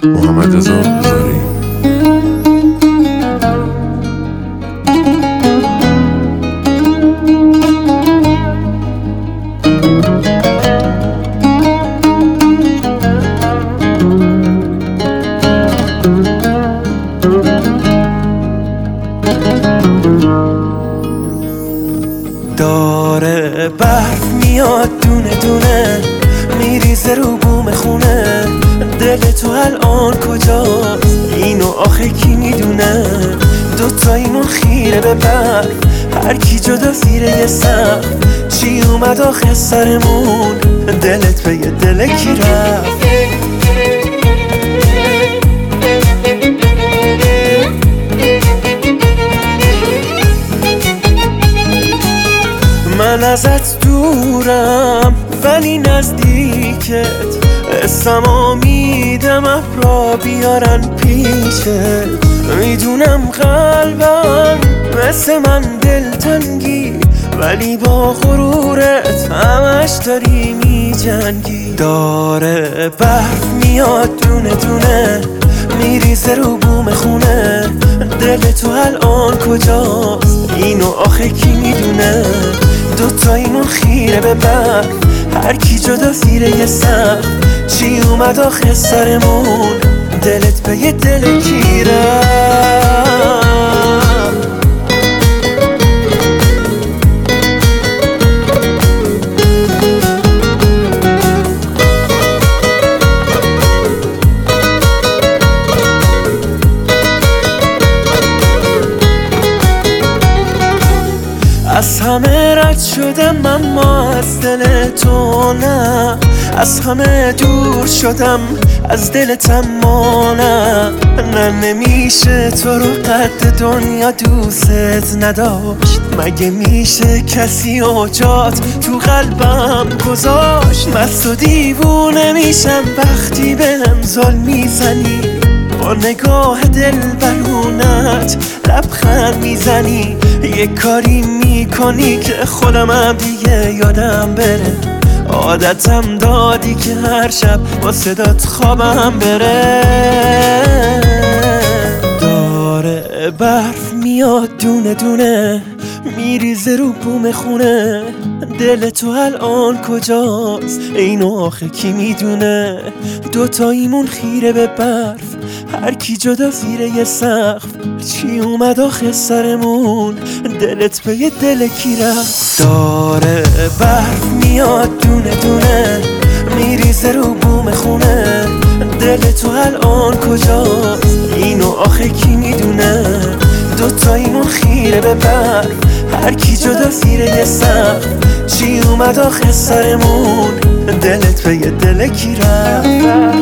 محمد رضا هزاری. داره برف میاد دونه دونه میریزه رو بوم خونه. دل تو الان کجاست؟ اینو آخه کی میدونه؟ دوتاییمون خیره به برف، هر کی جدا زیر یه سقف. چی اومد آخه سرمون؟ دلت به یه دل کی رفت؟ من ازت دورم ولی نزدیکت، اسمو میدم ابرا بیارن پیشت. میدونم قلبم مثل من دلتنگی، ولی با غرورت همش داری میجنگی. داره برف میاد دونه دونه میریزه رو بوم خونه. دل تو الان کجاست؟ اینو آخه کی میدونه؟ دوتاییمون خیره به برف، هر کی جدا زیر یه سقف. چی اومد آخه سرمون؟ دلت به یه دل کی رفت؟ از همه رد شدم اما از دل تو نه، از همه دور شدم از دلت اما نه. نمیشه تو رو قد دنیا دوست نداشت، مگه میشه کسی اوجات تو قلبم گذاشت؟ مست و دیوونه میشم وقتی بهم ظلم میزنی، با نگاه دل برونت لبخند میزنی. یه کاری میکنی که خودمم دیگه یادم بره، عادتم دادی که هر شب با صدات خوابم بره. داره برف میاد دونه دونه میریزه رو بوم خونه. دل تو الان کجاست؟ اینو آخه کی میدونه؟ دوتاییمون خیره به برف، هر کی جدا زیر یه سقف. چی اومد آخه سرمون؟ دلت به یه دل کی رفت؟ داره برف میاد دونه دونه میریزه رو بوم خونه. دل تو الان کجاست؟ اینو آخه کی میدونه؟ دوتاییمون خیره به برف، هر کی جدا زیر یه سقف. چی اومد آخه سرمون؟ دلت به یه دل کی رفت؟